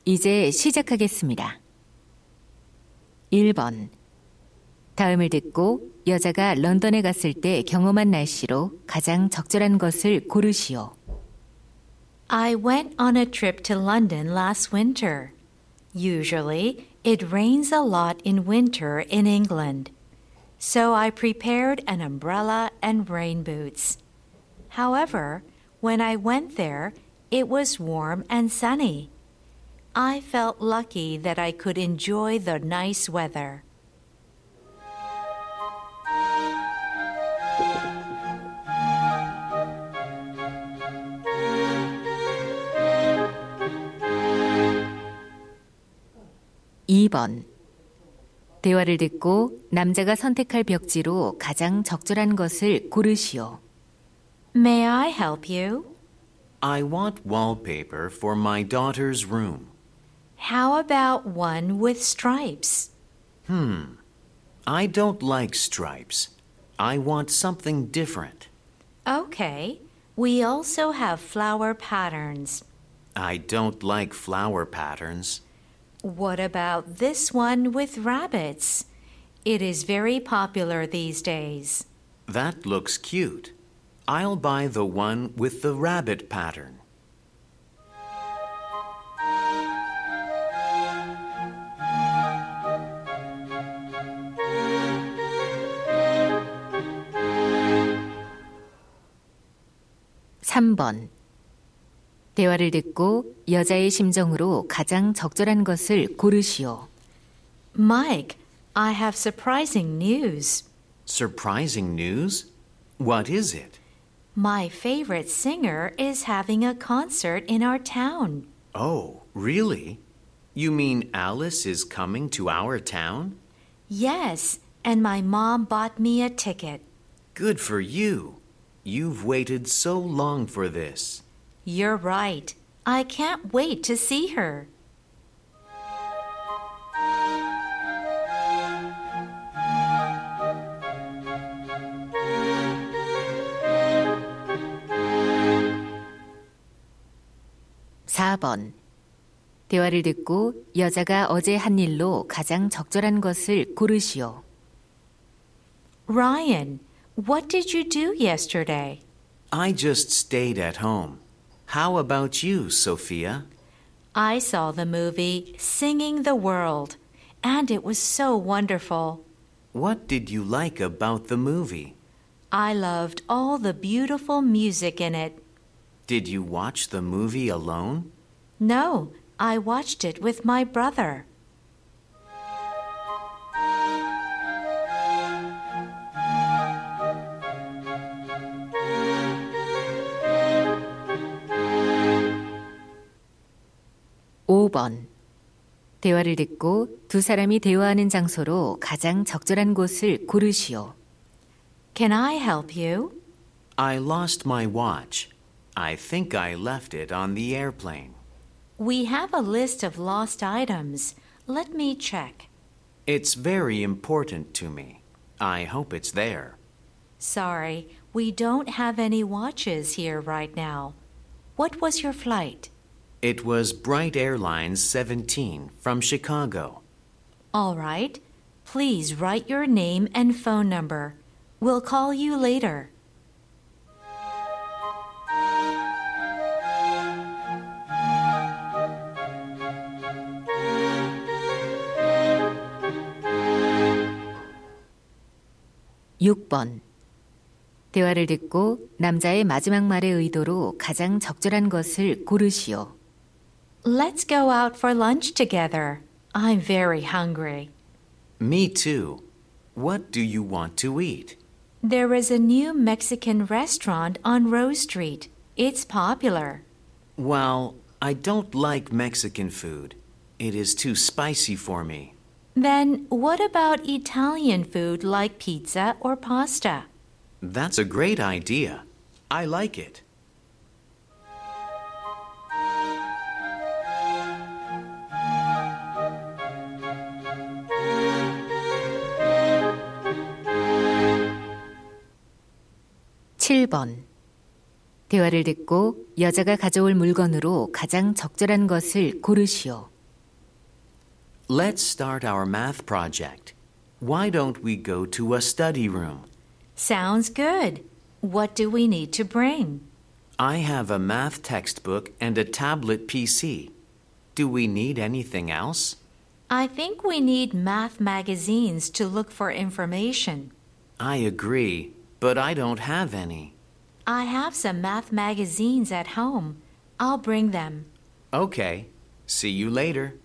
이제 시작하겠습니다. 1번. 다음을 듣고 여자가 런던에 갔을 때 경험한 날씨로 가장 적절한 것을 고르시오. I went on a trip to London last winter. Usually, it rains a lot in winter in England. So I prepared an umbrella and rain boots. However, when I went there, it was warm and sunny. I felt lucky that I could enjoy the nice weather. (2번) 대화를 듣고 남자가 선택할 벽지로 가장 적절한 것을 고르시오. May I help you? I want wallpaper for my daughter's room. How about one with stripes? I don't like stripes. I want something different. Okay. We also have flower patterns. I don't like flower patterns. What about this one with rabbits? It is very popular these days. That looks cute. I'll buy the one with the rabbit pattern. (3번) 대화를 듣고 여자의 심정으로 가장 적절한 것을 고르시오. Mike, I have surprising news. Surprising news? What is it? My favorite singer is having a concert in our town. Oh, really? You mean Alice is coming to our town? Yes, and my mom bought me a ticket. Good for you. You've waited so long for this. You're right. I can't wait to see her. (4번) 대화를 듣고 여자가 어제 한 일로 가장 적절한 것을 고르시오. Ryan, what did you do yesterday? I just stayed at home. How about you, Sophia? I saw the movie Singing the World, and it was so wonderful. What did you like about the movie? I loved all the beautiful music in it. Did you watch the movie alone? No, I watched it with my brother. (5번) 대화를 듣고 두 사람이 대화하는 장소로 가장 적절한 곳을 고르시오. Can I help you? I lost my watch. I think I left it on the airplane. We have a list of lost items. Let me check. It's very important to me. I hope it's there. Sorry, we don't have any watches here right now. What was your flight? It was Bright Airlines 17 from Chicago. All right. Please write your name and phone number. We'll call you later. (6번) 대화를 듣고 남자의 마지막 말의 의도로 가장 적절한 것을 고르시오. Let's go out for lunch together. I'm very hungry. Me too. What do you want to eat? There is a new Mexican restaurant on Rose Street. It's popular. Well, I don't like Mexican food. It is too spicy for me. Then what about Italian food like pizza or pasta? That's a great idea. I like it. (7번) 대화를 듣고 여자가 가져올 물건으로 가장 적절한 것을 고르시오. Let's start our math project. Why don't we go to a study room? Sounds good. What do we need to bring? I have a math textbook and a tablet PC. Do we need anything else? I think we need math magazines to look for information. I agree, but I don't have any. I have some math magazines at home. I'll bring them. Okay. See you later.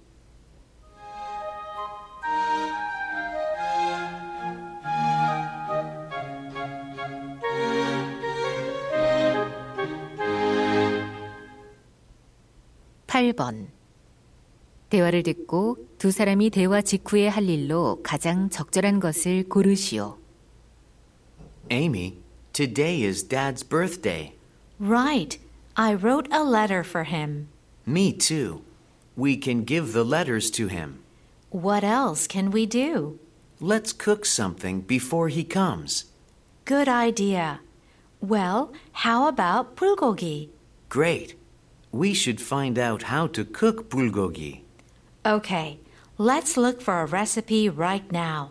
(8번) 대화를 듣고 두 사람이 대화 직후에 할 일로 가장 적절한 것을 고르시오. Amy, today is Dad's birthday. Right. I wrote a letter for him. Me too. We can give the letters to him. What else can we do? Let's cook something before he comes. Good idea. Well, how about bulgogi? Great. We should find out how to cook bulgogi. Okay, let's look for a recipe right now.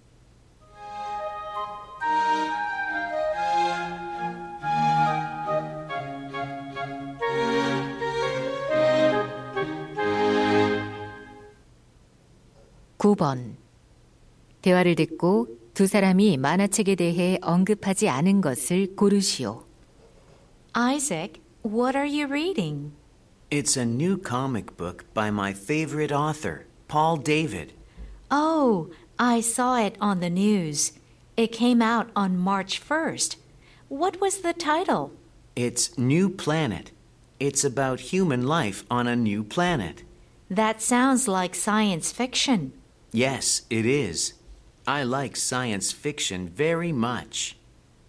(9번) 대화를 듣고 두 사람이 만화책에 대해 언급하지 않은 것을 고르시오. Isaac, what are you reading? It's a new comic book by my favorite author, Paul David. Oh, I saw it on the news. It came out on March 1st. What was the title? It's New Planet. It's about human life on a new planet. That sounds like science fiction. Yes, it is. I like science fiction very much.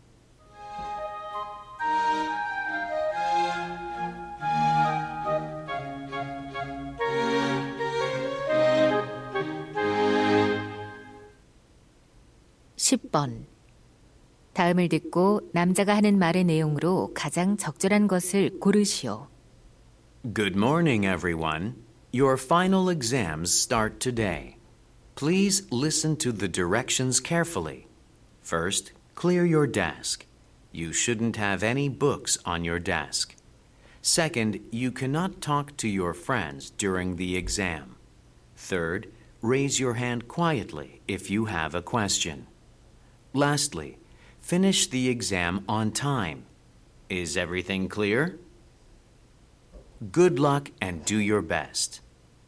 (10번) 다음을 듣고 남자가 하는 말의 내용으로 가장 적절한 것을 고르시오. Good morning, everyone. Your final exams start today. Please listen to the directions carefully. First, clear your desk. You shouldn't have any books on your desk. Second, you cannot talk to your friends during the exam. Third, raise your hand quietly if you have a question. Lastly, finish the exam on time. Is everything clear? Good luck and do your best.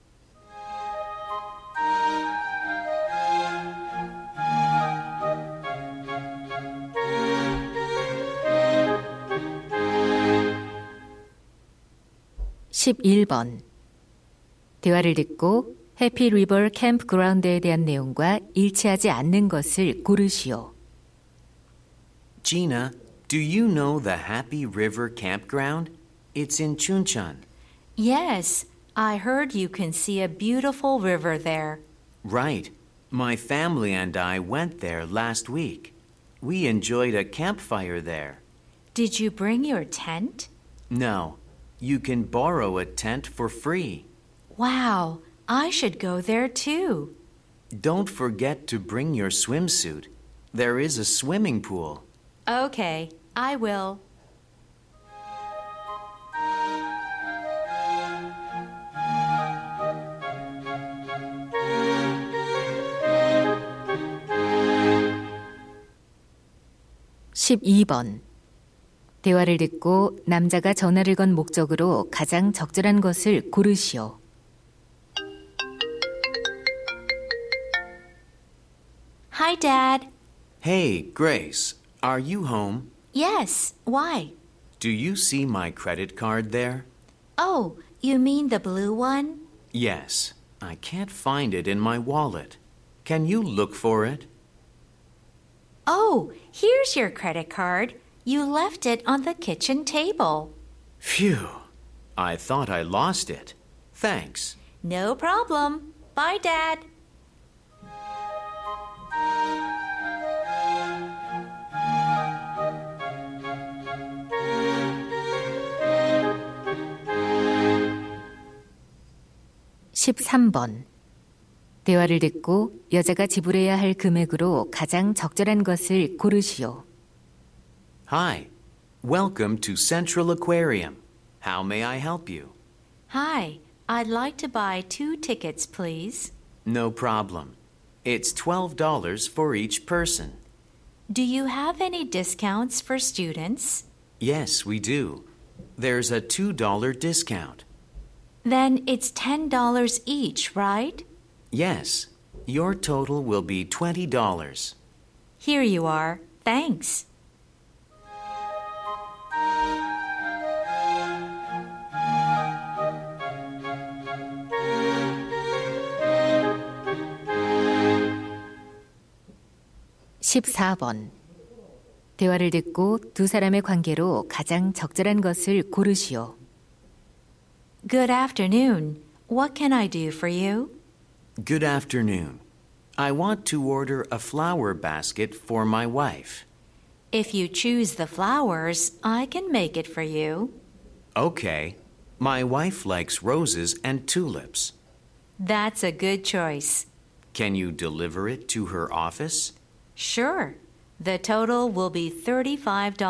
(11번) 대화를 듣고 해피 리버 캠프그라운드에 대한 내용과 일치하지 않는 것을 고르시오. Gina, do you know the Happy River Campground? It's in Chuncheon. Yes, I heard you can see a beautiful river there. Right. My family and I went there last week. We enjoyed a campfire there. Did you bring your tent? No, you can borrow a tent for free. Wow, I should go there too. Don't forget to bring your swimsuit. There is a swimming pool. Okay, I will. (12번) 대화를 듣고 남자가 전화를 건 목적으로 가장 적절한 것을 고르시오. Hi, Dad. Hey, Grace, are you home? Yes, why? Do you see my credit card there? Oh, you mean the blue one? Yes, I can't find it in my wallet. Can you look for it? Oh, here's your credit card. You left it on the kitchen table. Phew, I thought I lost it. Thanks. No problem. Bye, Dad. (13번) 대화를 듣고 여자가 지불해야 할 금액으로 가장 적절한 것을 고르시오. Hi, welcome to Central Aquarium. How may I help you? Hi, I'd like to buy 2 tickets, please. No problem. It's $12 for each person. Do you have any discounts for students? Yes, we do. There's a $2 discount. Then it's $10 each, right? Yes, your total will be $20. Here you are. Thanks. (14번) 대화를 듣고 두 사람의 관계로 가장 적절한 것을 고르시오. Good afternoon. What can I do for you? Good afternoon. I want to order a flower basket for my wife. If you choose the flowers, I can make it for you. Okay. My wife likes roses and tulips. That's a good choice. Can you deliver it to her office? Sure. The total will be $35.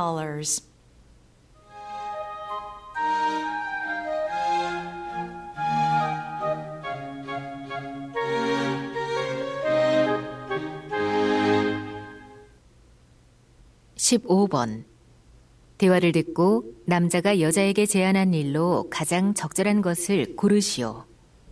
15번 대화를 듣고 남자가 여자에게 제안한 일로 가장 적절한 것을 고르시오.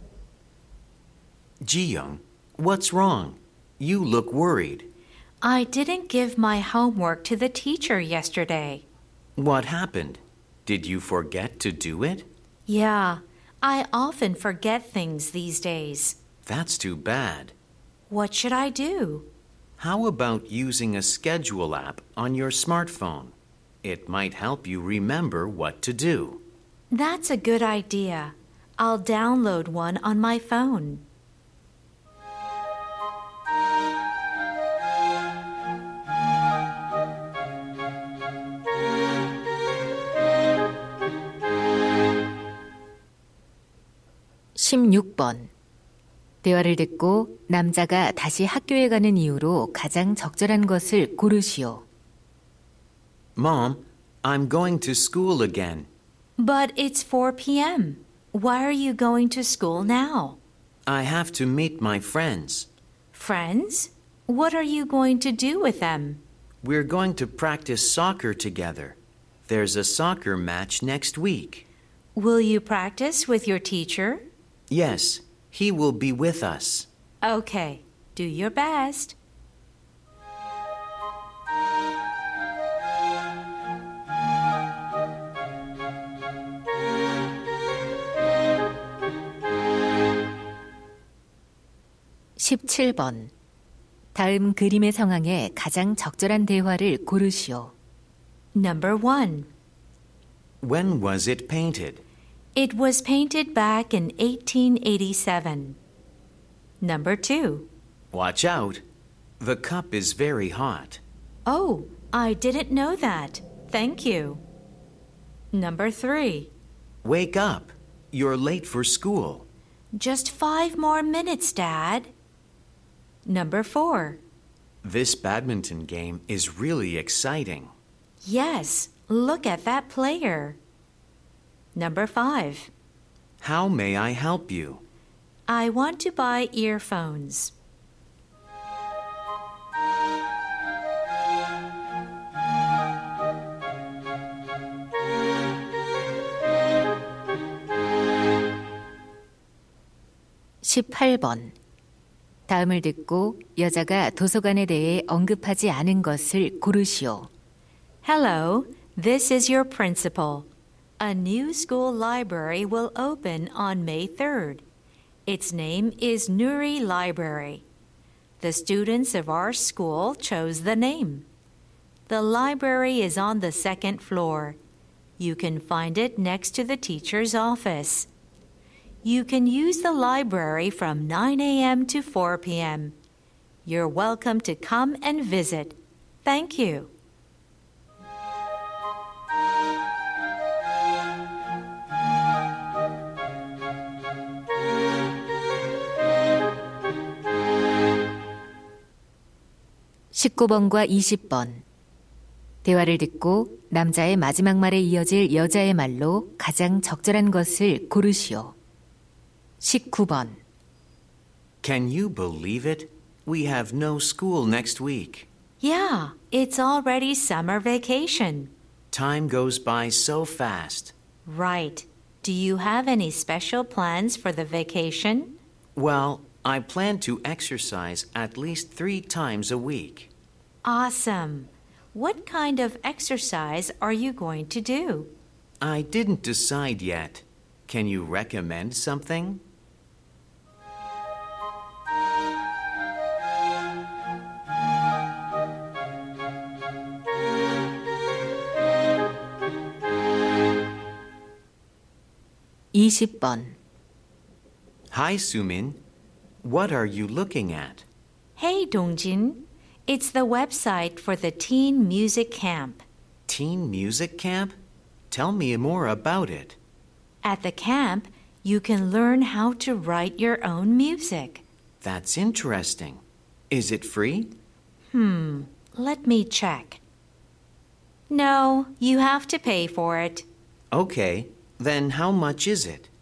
Ji-young, what's wrong? You look worried. I didn't give my homework to the teacher yesterday. What happened? Did you forget to do it? Yeah, I often forget things these days. That's too bad. What should I do? How about using a schedule app on your smartphone? It might help you remember what to do. That's a good idea. I'll download one on my phone. (16번) 대화를 듣고 남자가 다시 학교에 가는 이유로 가장 적절한 것을 고르시오. Mom, I'm going to school again. But it's 4 p.m. Why are you going to school now? I have to meet my friends. Friends? What are you going to do with them? We're going to practice soccer together. There's a soccer match next week. Will you practice with your teacher? Yes, he will be with us. Okay, do your best. (17번) 다음 그림의 상황에 가장 적절한 대화를 고르시오. Number 1. When was it painted? It was painted back in 1887. Number 2. Watch out. The cup is very hot. Oh, I didn't know that. Thank you. Number 3. Wake up. You're late for school. Just 5 more minutes, Dad. Number 4. This badminton game is really exciting. Yes, look at that player. Number 5. How may I help you? I want to buy earphones. (18번) 다음을 듣고 여자가 도서관에 대해 언급하지 않은 것을 고르시오. Hello, this is your principal. A new school library will open on May 3rd. Its name is Nuri Library. The students of our school chose the name. The library is on the 2nd floor. You can find it next to the teacher's office. You can use the library from 9 a.m. to 4 p.m. You're welcome to come and visit. Thank you. 19번과 20번. 대화를 듣고 남자의 마지막 말에 이어질 여자의 말로 가장 적절한 것을 고르시오. 19번. Can you believe it? We have no school next week. Yeah, it's already summer vacation. Time goes by so fast. Right. Do you have any special plans for the vacation? Well, I plan to exercise at least 3 times a week. Awesome. What kind of exercise are you going to do? I didn't decide yet. Can you recommend something? (20번) Hi, Sumin. What are you looking at? Hey, Dongjin. It's the website for the teen music camp. Teen music camp? Tell me more about it. At the camp, you can learn how to write your own music. That's interesting. Is it free? Let me check. No, you have to pay for it. Okay, then how much is it?